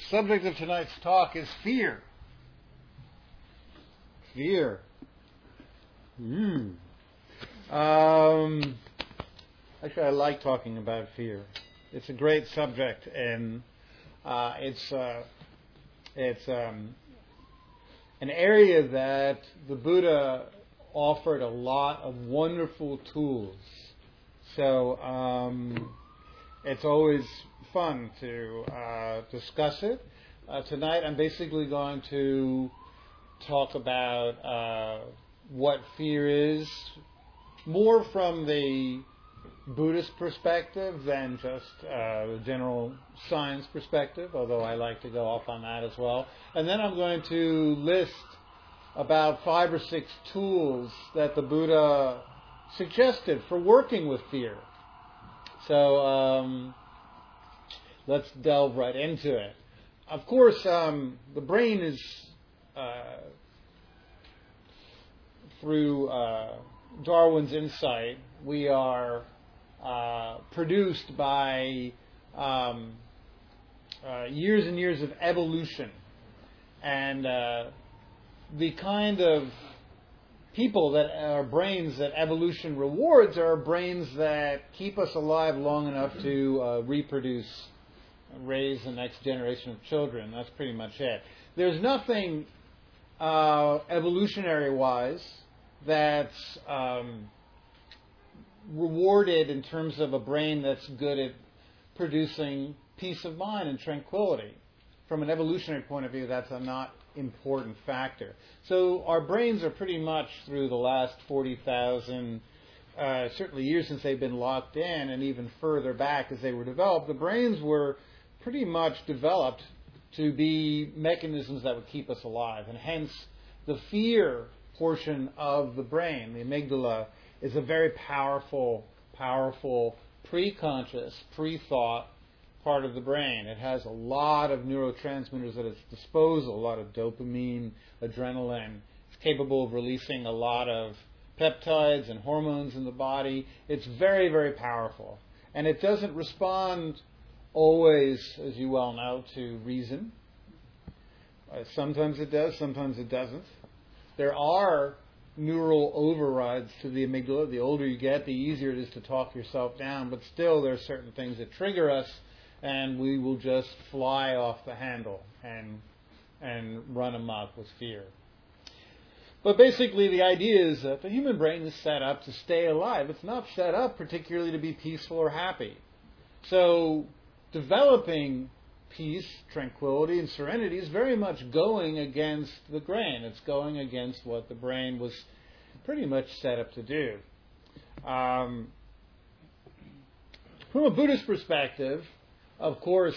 subject of tonight's talk is fear. Fear. Actually, I like talking about fear. It's a great subject, and it's an area that the Buddha offered a lot of wonderful tools. So it's always fun to discuss it. Tonight I'm basically going to talk about what fear is, more from the Buddhist perspective than just the general science perspective, although I like to go off on that as well. And then I'm going to list about 5 or 6 tools that the Buddha suggested for working with fear. So let's delve right into it. Of course, the brain is, through Darwin's insight, we are produced by years and years of evolution. And the kind of people that are brains that evolution rewards are brains that keep us alive long enough to reproduce, raise the next generation of children. That's pretty much it. There's nothing evolutionary-wise that's rewarded in terms of a brain that's good at producing peace of mind and tranquility. From an evolutionary point of view, that's a not important factor. So our brains are pretty much, through the last 40,000 certainly years since they've been locked in, and even further back as they were developed, the brains were pretty much developed to be mechanisms that would keep us alive. And hence, the fear portion of the brain, the amygdala, is a very powerful pre-conscious, pre-thought part of the brain. It has a lot of neurotransmitters at its disposal, a lot of dopamine, adrenaline. It's capable of releasing a lot of peptides and hormones in the body. It's very, very powerful. And it doesn't respond always, as you well know, to reason. Sometimes it does, sometimes it doesn't. There are neural overrides to the amygdala. The older you get, the easier it is to talk yourself down, but still there are certain things that trigger us, and we will just fly off the handle and run amok with fear. But basically the idea is that the human brain is set up to stay alive. It's not set up particularly to be peaceful or happy. So developing peace, tranquility, and serenity is very much going against the grain. It's going against what the brain was pretty much set up to do. From a Buddhist perspective, of course,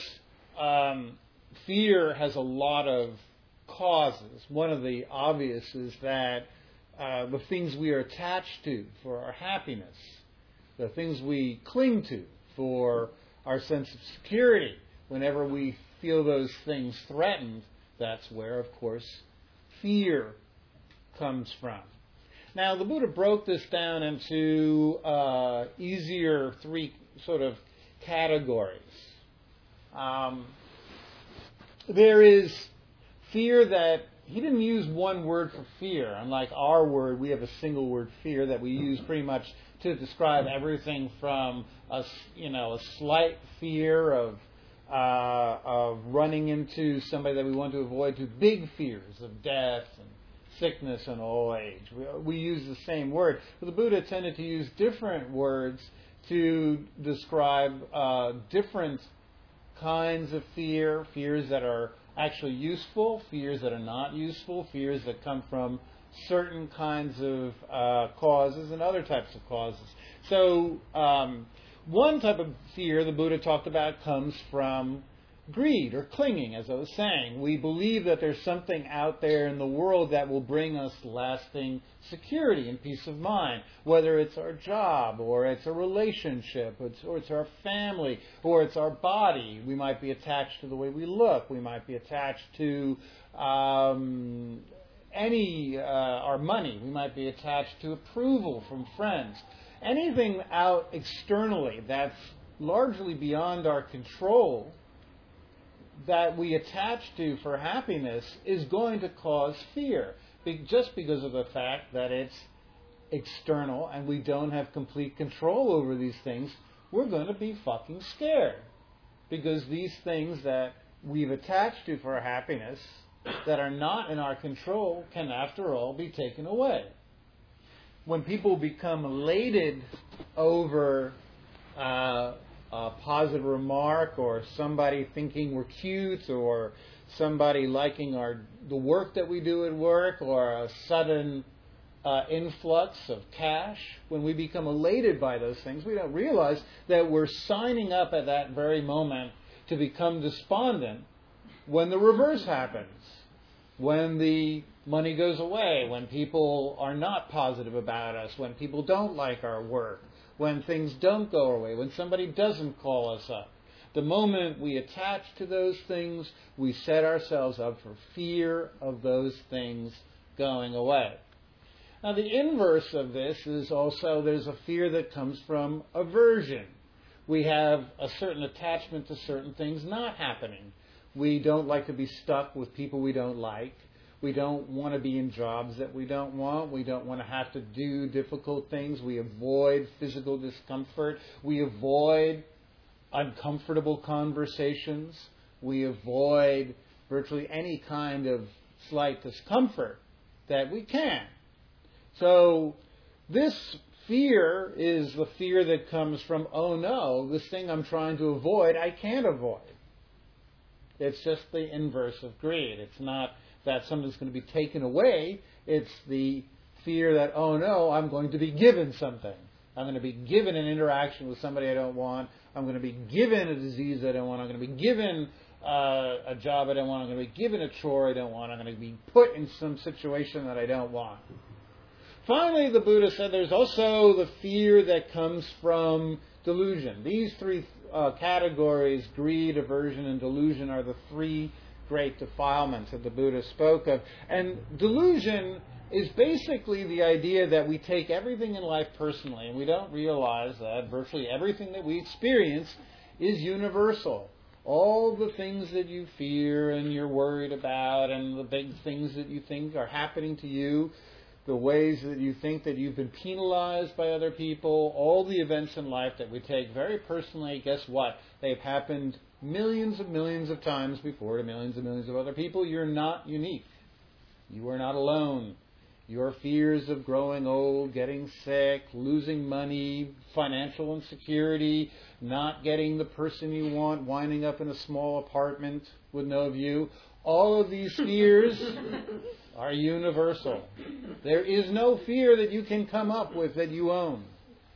fear has a lot of causes. One of the obvious is that the things we are attached to for our happiness, the things we cling to for our sense of security, whenever we feel those things threatened, that's where, of course, fear comes from. Now, the Buddha broke this down into easier 3 sort of categories. There is fear that he didn't use one word for fear. Unlike our word, we have a single word, fear, that we use pretty much to describe everything from a slight fear of running into somebody that we want to avoid to big fears of death and sickness and old age. We use the same word, but the Buddha tended to use different words to describe different kinds of fear, fears that are actually useful, fears that are not useful, fears that come from certain kinds of causes and other types of causes. So one type of fear the Buddha talked about comes from greed or clinging, as I was saying. We believe that there's something out there in the world that will bring us lasting security and peace of mind, whether it's our job or it's a relationship or it's our family or it's our body. We might be attached to the way we look. We might be attached to our money. We might be attached to approval from friends. Anything out externally that's largely beyond our control that we attach to for happiness is going to cause fear, just because of the fact that it's external and we don't have complete control over these things. We're going to be fucking scared, because these things that we've attached to for happiness that are not in our control can, after all, be taken away. When people become elated over a positive remark, or somebody thinking we're cute, or somebody liking the work that we do at work, or a sudden influx of cash, when we become elated by those things, we don't realize that we're signing up at that very moment to become despondent when the reverse happens. When the money goes away, when people are not positive about us, when people don't like our work, when things don't go our way, when somebody doesn't call us up. The moment we attach to those things, we set ourselves up for fear of those things going away. Now, the inverse of this is also there's a fear that comes from aversion. We have a certain attachment to certain things not happening. We don't like to be stuck with people we don't like. We don't want to be in jobs that we don't want. We don't want to have to do difficult things. We avoid physical discomfort. We avoid uncomfortable conversations. We avoid virtually any kind of slight discomfort that we can. So this fear is the fear that comes from, oh no, this thing I'm trying to avoid, I can't avoid. It's just the inverse of greed. It's not that something's going to be taken away. It's the fear that, oh no, I'm going to be given something. I'm going to be given an interaction with somebody I don't want. I'm going to be given a disease I don't want. I'm going to be given a job I don't want. I'm going to be given a chore I don't want. I'm going to be put in some situation that I don't want. Finally, the Buddha said there's also the fear that comes from delusion. These three categories, greed, aversion, and delusion, are the three great defilements that the Buddha spoke of. And delusion is basically the idea that we take everything in life personally, and we don't realize that virtually everything that we experience is universal. All the things that you fear and you're worried about, and the big things that you think are happening to you, the ways that you think that you've been penalized by other people, all the events in life that we take very personally, guess what? They've happened millions of times before to millions and millions of other people. You're not unique. You are not alone. Your fears of growing old, getting sick, losing money, financial insecurity, not getting the person you want, winding up in a small apartment with no view, all of these fears are universal. There is no fear that you can come up with that you own.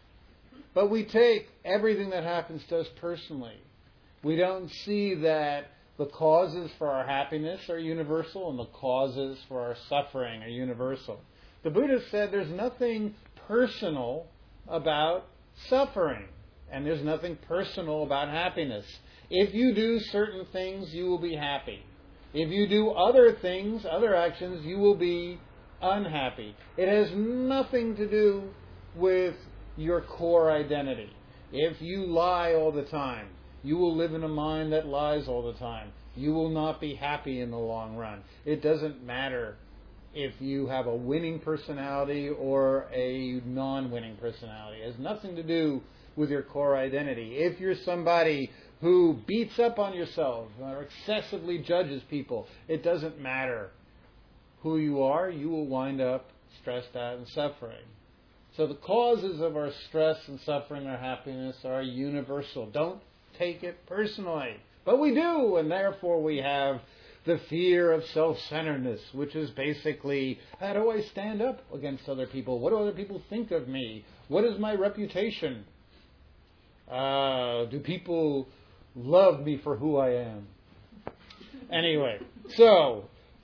But we take everything that happens to us personally. We don't see that the causes for our happiness are universal and the causes for our suffering are universal. The Buddha said there's nothing personal about suffering, and there's nothing personal about happiness. If you do certain things, you will be happy. If you do other things, other actions, you will be unhappy. It has nothing to do with your core identity. If you lie all the time, you will live in a mind that lies all the time. You will not be happy in the long run. It doesn't matter if you have a winning personality or a non-winning personality. It has nothing to do with your core identity. If you're somebody who beats up on yourself or excessively judges people, it doesn't matter who you are, you will wind up stressed out and suffering. So the causes of our stress and suffering or happiness are universal. Don't take it personally. But we do, and therefore we have the fear of self-centeredness, which is basically, how do I stand up against other people? What do other people think of me? What is my reputation? Do people love me for who I am? Anyway, so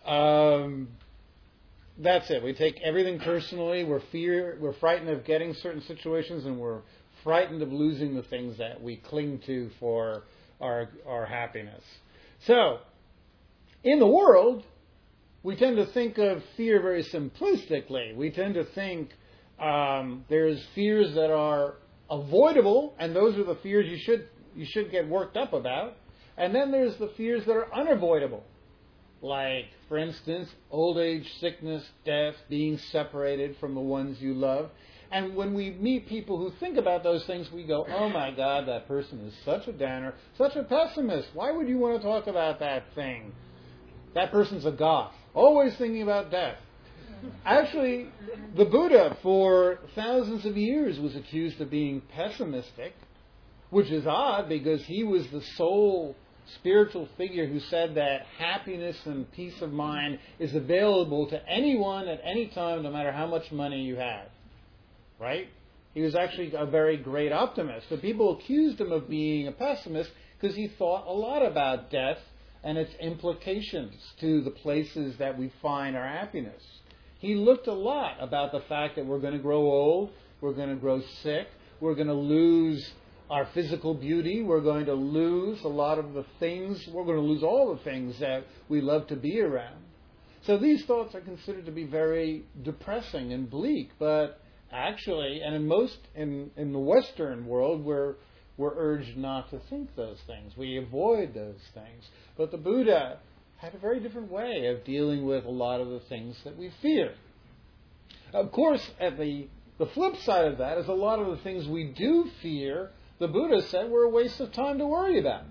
that's it. We take everything personally. We're frightened of getting certain situations, and we're frightened of losing the things that we cling to for our happiness. So, in the world, we tend to think of fear very simplistically. We tend to think there's fears that are avoidable, and those are the fears you should get worked up about. And then there's the fears that are unavoidable. Like, for instance, old age, sickness, death, being separated from the ones you love. And when we meet people who think about those things, we go, oh my God, that person is such a downer, such a pessimist. Why would you want to talk about that thing? That person's a goth, always thinking about death. Actually, the Buddha, for thousands of years, was accused of being pessimistic, which is odd because he was the sole spiritual figure who said that happiness and peace of mind is available to anyone at any time, no matter how much money you have. Right? He was actually a very great optimist. But people accused him of being a pessimist because he thought a lot about death and its implications to the places that we find our happiness. He looked a lot about the fact that we're going to grow old, we're going to grow sick, we're going to lose our physical beauty, we're going to lose a lot of the things, we're going to lose all the things that we love to be around. So these thoughts are considered to be very depressing and bleak, but actually, and in the Western world, we're urged not to think those things. We avoid those things. But the Buddha had a very different way of dealing with a lot of the things that we fear. Of course, at the flip side of that is a lot of the things we do fear, the Buddha said were a waste of time to worry about.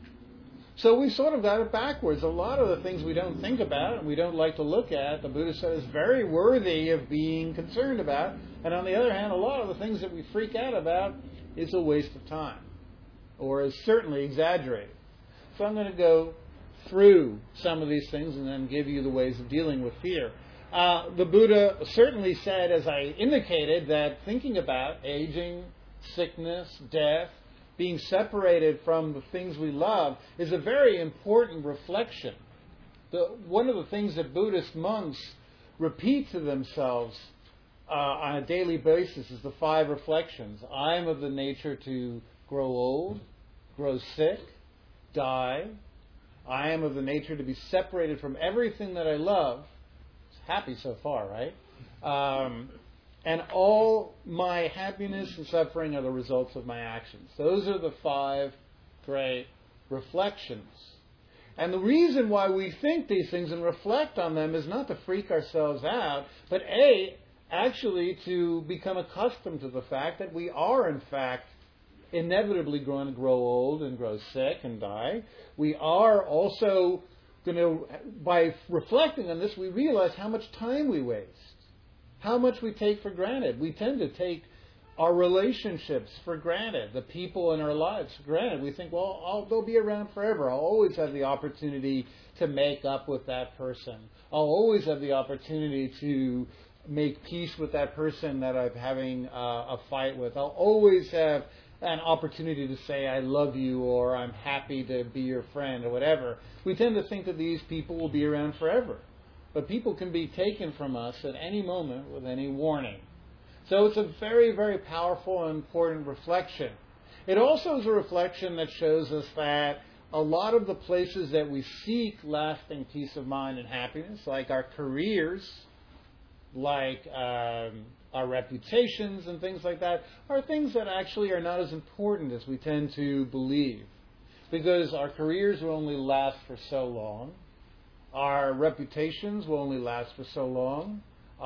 So we sort of got it backwards. A lot of the things we don't think about and we don't like to look at, the Buddha said is very worthy of being concerned about. And on the other hand, a lot of the things that we freak out about is a waste of time, or is certainly exaggerated. So I'm going to go through some of these things and then give you the ways of dealing with fear. The Buddha certainly said, as I indicated, that thinking about aging, sickness, death, being separated from the things we love is a very important reflection. One of the things that Buddhist monks repeat to themselves on a daily basis is the 5 reflections. I am of the nature to grow old, grow sick, die. I am of the nature to be separated from everything that I love. It's happy so far, right? And all my happiness and suffering are the results of my actions. Those are the 5 great reflections. And the reason why we think these things and reflect on them is not to freak ourselves out, but actually to become accustomed to the fact that we are, in fact, inevitably going to grow old and grow sick and die. We are also going to, by reflecting on this, we realize how much time we waste, how much we take for granted. We tend to take our relationships for granted, the people in our lives for granted. We think, well, they'll be around forever. I'll always have the opportunity to make up with that person. I'll always have the opportunity to make peace with that person that I'm having a fight with. I'll always have an opportunity to say I love you or I'm happy to be your friend or whatever. We tend to think that these people will be around forever. But people can be taken from us at any moment with any warning. So it's a very, very powerful and important reflection. It also is a reflection that shows us that a lot of the places that we seek lasting peace of mind and happiness, like our careers, like our reputations and things like that, are things that actually are not as important as we tend to believe. Because our careers will only last for so long. Our reputations will only last for so long.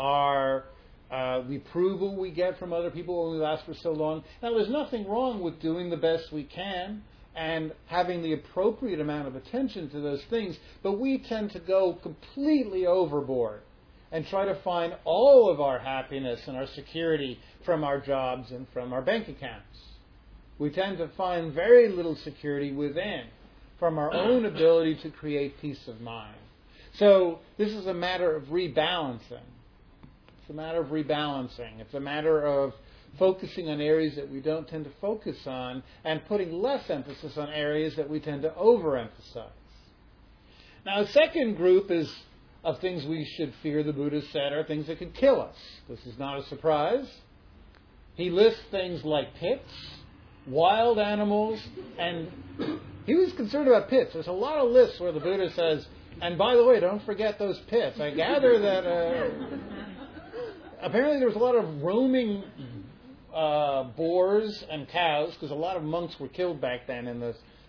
The approval we get from other people will only last for so long. Now, there's nothing wrong with doing the best we can and having the appropriate amount of attention to those things, but we tend to go completely overboard and try to find all of our happiness and our security from our jobs and from our bank accounts. We tend to find very little security within, from our own ability to create peace of mind. So this is a matter of rebalancing. It's a matter of rebalancing. It's a matter of focusing on areas that we don't tend to focus on and putting less emphasis on areas that we tend to overemphasize. Now, a second group of things we should fear, the Buddha said, are things that could kill us. This is not a surprise. He lists things like pits, wild animals, and he was concerned about pits. There's a lot of lists where the Buddha says, and by the way, don't forget those pits. I gather that apparently there was a lot of roaming boars and cows, because a lot of monks were killed back then in the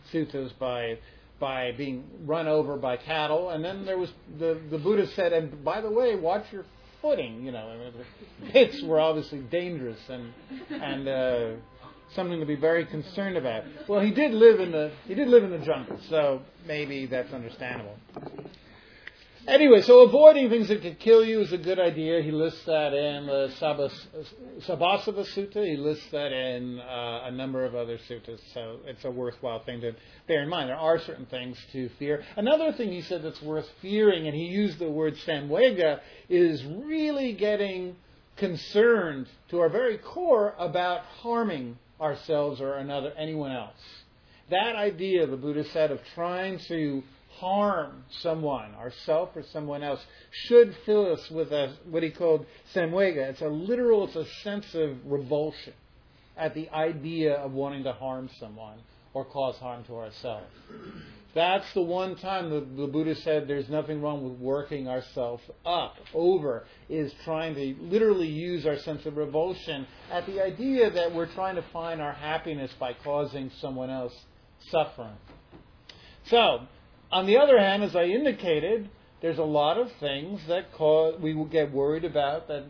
suttas by being run over by cattle. And then there was the Buddha said, and by the way, watch your footing. The pits were obviously dangerous and something to be very concerned about. Well, he did live in the jungle, so maybe that's understandable. Anyway, so avoiding things that could kill you is a good idea. He lists that in the Sabbasava Sutta. He lists that in a number of other suttas. So it's a worthwhile thing to bear in mind. There are certain things to fear. Another thing he said that's worth fearing, and he used the word samvega, is really getting concerned to our very core about harming ourselves or anyone else. That idea, the Buddha said, of trying to harm someone, ourselves or someone else, should fill us with what he called samvega. It's a sense of revulsion at the idea of wanting to harm someone or cause harm to ourselves. That's the one time the Buddha said there's nothing wrong with working ourselves over, is trying to literally use our sense of revulsion at the idea that we're trying to find our happiness by causing someone else suffering. So, on the other hand, as I indicated, there's a lot of things that we will get worried about that,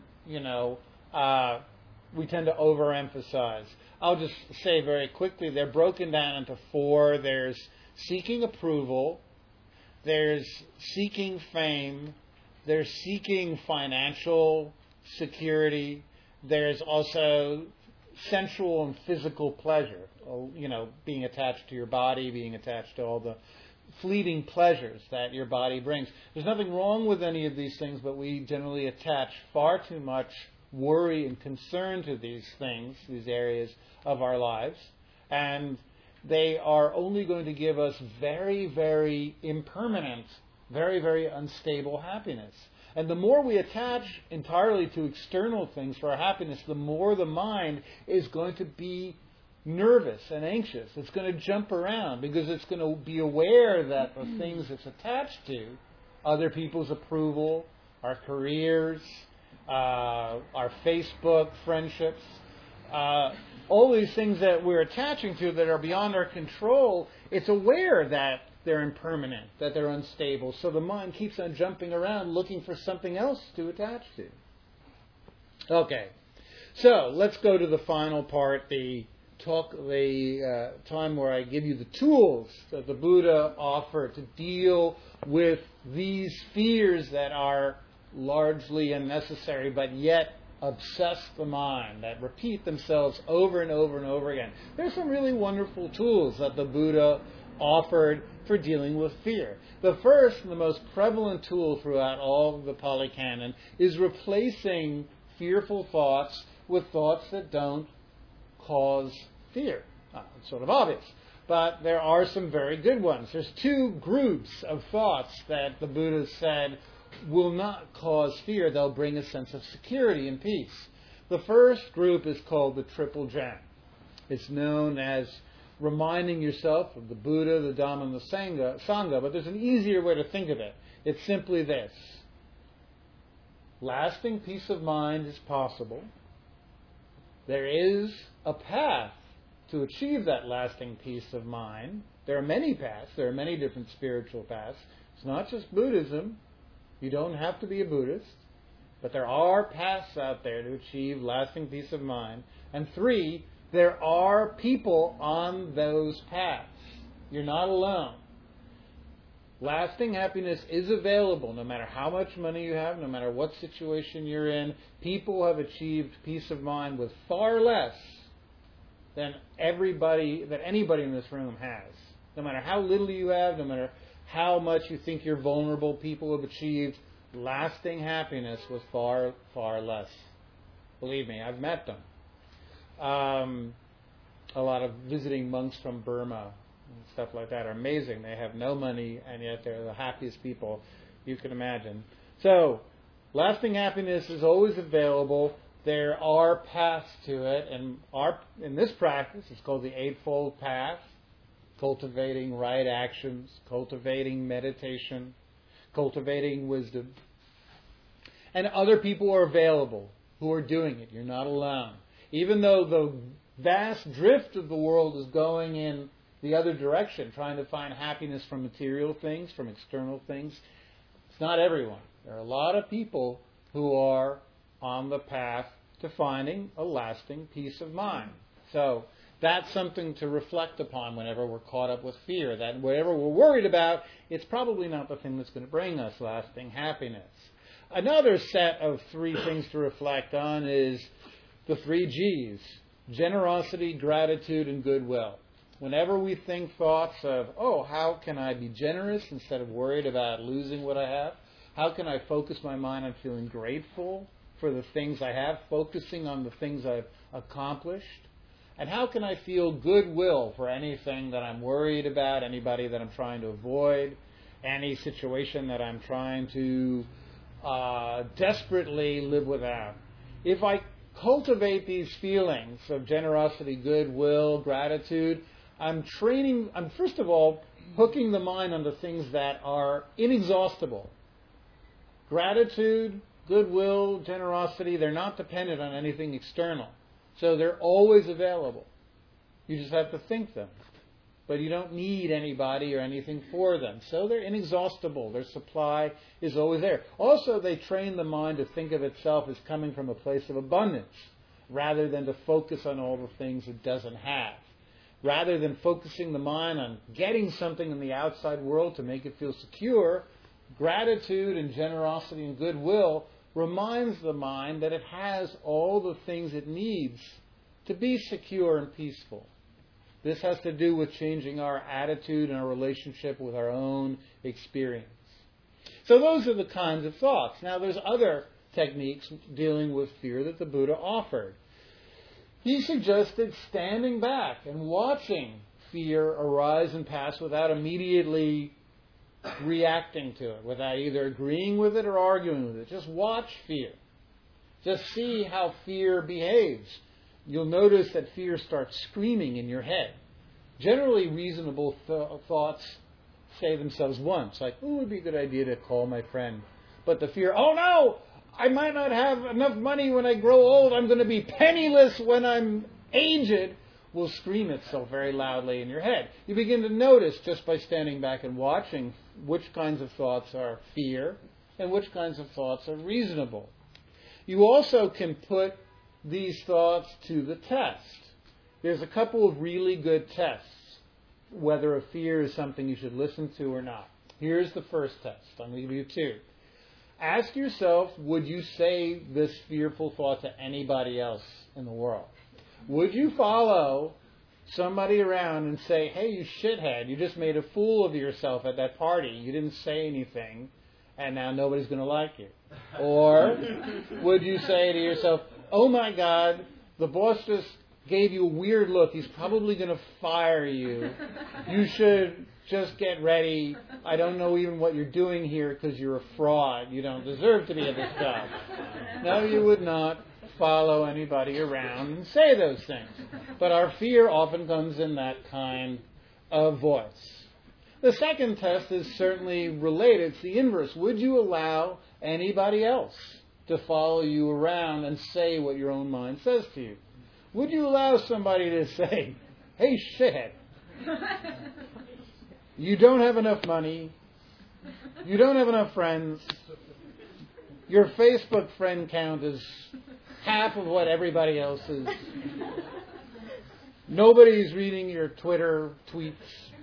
we tend to overemphasize. I'll just say very quickly, they're broken down into 4. There's seeking approval, there's seeking fame, there's seeking financial security, there's also sensual and physical pleasure, being attached to your body, being attached to all the fleeting pleasures that your body brings. There's nothing wrong with any of these things, but we generally attach far too much worry and concern to these things, these areas of our lives, and they are only going to give us very, very impermanent, very, very unstable happiness. And the more we attach entirely to external things for our happiness, the more the mind is going to be nervous and anxious. It's going to jump around because it's going to be aware that the things it's attached to, other people's approval, our careers, our Facebook friendships, all these things that we're attaching to that are beyond our control, it's aware that they're impermanent, that they're unstable. So the mind keeps on jumping around looking for something else to attach to. Okay, so let's go to the final part, the time where I give you the tools that the Buddha offered to deal with these fears that are largely unnecessary but yet obsess the mind, that repeat themselves over and over and over again. There's some really wonderful tools that the Buddha offered for dealing with fear. The first and the most prevalent tool throughout all of the Pali Canon is replacing fearful thoughts with thoughts that don't cause fear. It's sort of obvious, but there are some very good ones. There's 2 groups of thoughts that the Buddha said will not cause fear. They'll bring a sense of security and peace. The first group is called the Triple Gem. It's known as reminding yourself of the Buddha, the Dhamma, and the Sangha, but there's an easier way to think of it. It's simply this. Lasting peace of mind is possible. There is a path to achieve that lasting peace of mind. There are many paths. There are many different spiritual paths. It's not just Buddhism. You don't have to be a Buddhist. But there are paths out there to achieve lasting peace of mind. And 3, there are people on those paths. You're not alone. Lasting happiness is available no matter how much money you have, no matter what situation you're in. People have achieved peace of mind with far less than anybody in this room has. No matter how little you have, no matter how much you think you're vulnerable, people have achieved lasting happiness with far, far less. Believe me, I've met them. A lot of visiting monks from Burma and stuff like that are amazing. They have no money, and yet they're the happiest people you can imagine. So, lasting happiness is always available. There are paths to it, and in this practice, it's called the Eightfold Path: cultivating right actions, cultivating meditation, cultivating wisdom. And other people are available who are doing it. You're not alone. Even though the vast drift of the world is going in the other direction, trying to find happiness from material things, from external things. It's not everyone. There are a lot of people who are on the path to finding a lasting peace of mind. So that's something to reflect upon whenever we're caught up with fear, that whatever we're worried about, it's probably not the thing that's going to bring us lasting happiness. Another set of 3 things to reflect on is the 3 G's: generosity, gratitude, and goodwill. Whenever we think thoughts of, how can I be generous instead of worried about losing what I have? How can I focus my mind on feeling grateful for the things I have, focusing on the things I've accomplished? And how can I feel goodwill for anything that I'm worried about, anybody that I'm trying to avoid, any situation that I'm trying to desperately live without? If I cultivate these feelings of generosity, goodwill, gratitude, I'm first of all hooking the mind on the things that are inexhaustible. Gratitude, goodwill, generosity, they're not dependent on anything external. So they're always available. You just have to think them. But you don't need anybody or anything for them. So they're inexhaustible. Their supply is always there. Also, they train the mind to think of itself as coming from a place of abundance, rather than to focus on all the things it doesn't have. Rather than focusing the mind on getting something in the outside world to make it feel secure, gratitude and generosity and goodwill reminds the mind that it has all the things it needs to be secure and peaceful. This has to do with changing our attitude and our relationship with our own experience. So those are the kinds of thoughts. Now there's other techniques dealing with fear that the Buddha offered. He suggested standing back and watching fear arise and pass without immediately reacting to it, without either agreeing with it or arguing with it. Just watch fear. Just see how fear behaves. You'll notice that fear starts screaming in your head. Generally, reasonable thoughts say themselves once, like, it would be a good idea to call my friend. But the fear, oh no, I might not have enough money when I grow old, I'm going to be penniless when I'm aged, will scream itself very loudly in your head. You begin to notice just by standing back and watching which kinds of thoughts are fear and which kinds of thoughts are reasonable. You also can put these thoughts to the test. There's a couple of really good tests, whether a fear is something you should listen to or not. Here's the first test. I'm going to give you 2. Ask yourself, would you say this fearful thought to anybody else in the world? Would you follow somebody around and say, hey, you shithead, you just made a fool of yourself at that party. You didn't say anything, and now nobody's going to like you. Or would you say to yourself, oh my God, the boss just gave you a weird look. He's probably going to fire you. You should just get ready. I don't know even what you're doing here because you're a fraud. You don't deserve to be at this job. No, you would not follow anybody around and say those things. But our fear often comes in that kind of voice. The second test is certainly related. It's the inverse. Would you allow anybody else to follow you around and say what your own mind says to you? Would you allow somebody to say, hey, shithead, you don't have enough money, you don't have enough friends, your Facebook friend count is half of what everybody else is, nobody's reading your Twitter tweets,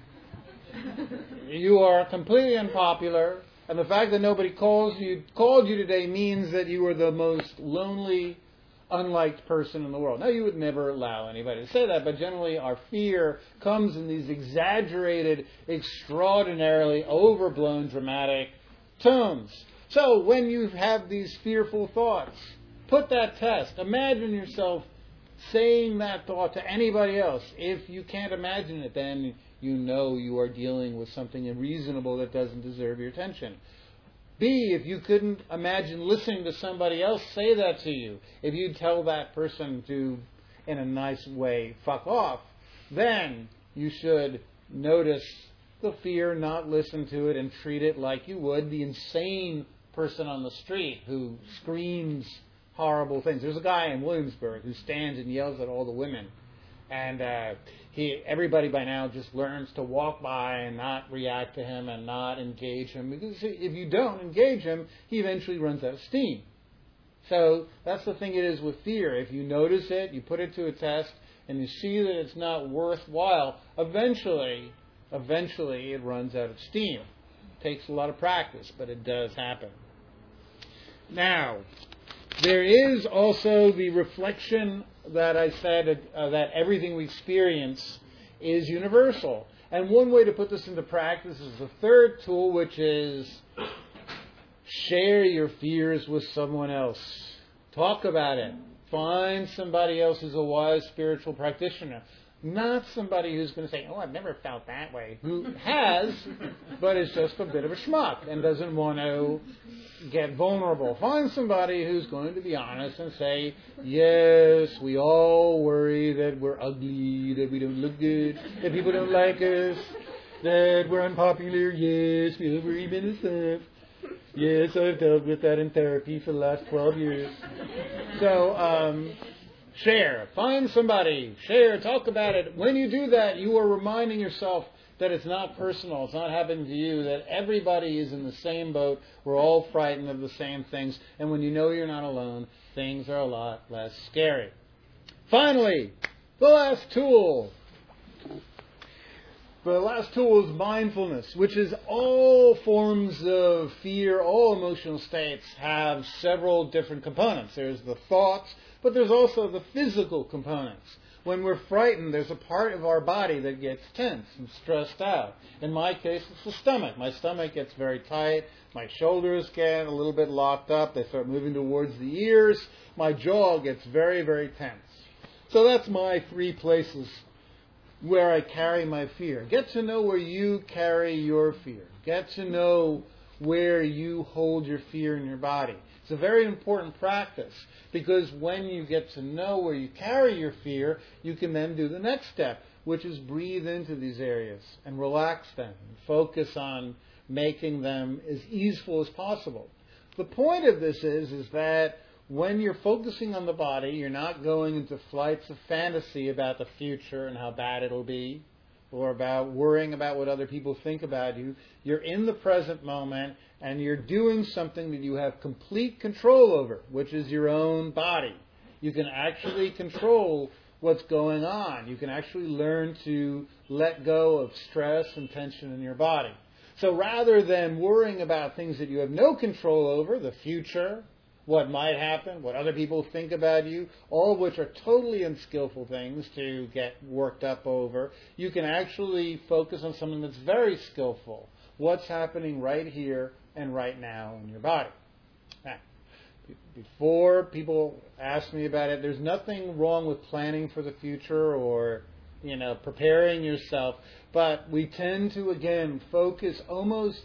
you are completely unpopular, and the fact that nobody called you today means that you are the most lonely, unliked person in the world. Now, you would never allow anybody to say that, but generally our fear comes in these exaggerated, extraordinarily overblown, dramatic tones. So when you have these fearful thoughts, put that test. Imagine yourself saying that thought to anybody else. If you can't imagine it, then you know you are dealing with something unreasonable that doesn't deserve your attention. B, if you couldn't imagine listening to somebody else say that to you, if you tell that person to, in a nice way, fuck off, then you should notice the fear, not listen to it, and treat it like you would the insane person on the street who screams horrible things. There's a guy in Williamsburg who stands and yells at all the women And everybody by now just learns to walk by and not react to him and not engage him. Because if you don't engage him, he eventually runs out of steam. So that's the thing it is with fear. If you notice it, you put it to a test, and you see that it's not worthwhile, eventually it runs out of steam. It takes a lot of practice, but it does happen. Now, there is also the reflection that I said that everything we experience is universal. And one way to put this into practice is the third tool, which is share your fears with someone else. Talk about it. Find somebody else who's a wise spiritual practitioner. Not somebody who's going to say, I've never felt that way. Who has, but is just a bit of a schmuck and doesn't want to get vulnerable. Find somebody who's going to be honest and say, yes, we all worry that we're ugly, that we don't look good, that people don't like us, that we're unpopular. Yes, we worry about stuff. Yes, I've dealt with that in therapy for the last 12 years. So, share. Find somebody. Share. Talk about it. When you do that, you are reminding yourself that it's not personal. It's not happening to you. That everybody is in the same boat. We're all frightened of the same things. And when you know you're not alone, things are a lot less scary. Finally, the last tool. The last tool is mindfulness, which is all forms of fear, all emotional states have several different components. There's the thoughts, but there's also the physical components. When we're frightened, there's a part of our body that gets tense and stressed out. In my case, it's the stomach. My stomach gets very tight. My shoulders get a little bit locked up. They start moving towards the ears. My jaw gets very, very tense. So that's my 3 places where I carry my fear. Get to know where you carry your fear. Get to know where you hold your fear in your body. It's a very important practice because when you get to know where you carry your fear, you can then do the next step, which is breathe into these areas and relax them and focus on making them as easeful as possible. The point of this is that when you're focusing on the body, you're not going into flights of fantasy about the future and how bad it'll be, or about worrying about what other people think about you. You're in the present moment, and you're doing something that you have complete control over, which is your own body. You can actually control what's going on. You can actually learn to let go of stress and tension in your body. So rather than worrying about things that you have no control over, the future, what might happen, what other people think about you, all of which are totally unskillful things to get worked up over, you can actually focus on something that's very skillful. What's happening right here and right now in your body. Now, before people ask me about it, there's nothing wrong with planning for the future or, preparing yourself, but we tend to, again, focus almost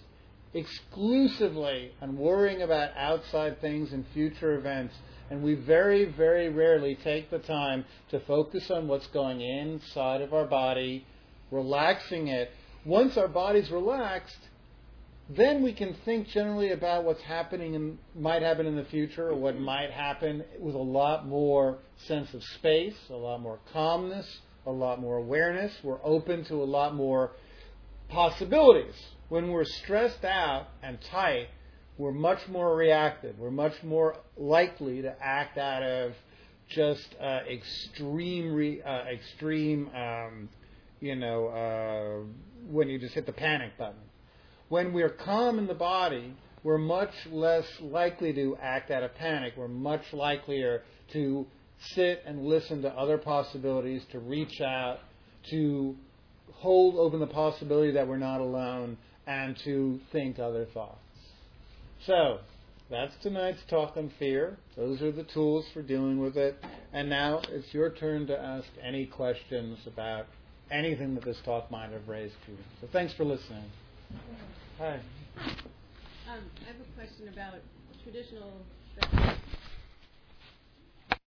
exclusively on worrying about outside things and future events, and we very, very rarely take the time to focus on what's going inside of our body, relaxing it. Once our body's relaxed, then we can think generally about what's happening and might happen in the future, or what might happen with a lot more sense of space, a lot more calmness, a lot more awareness. We're open to a lot more possibilities. When we're stressed out and tight, we're much more reactive. We're much more likely to act out of just extreme, when you just hit the panic button. When we're calm in the body, we're much less likely to act out of panic. We're much likelier to sit and listen to other possibilities, to reach out, to hold open the possibility that we're not alone, and to think other thoughts. So, that's tonight's talk on fear. Those are the tools for dealing with it. And now it's your turn to ask any questions about anything that this talk might have raised for you. So thanks for listening. Hi. I have a question about traditional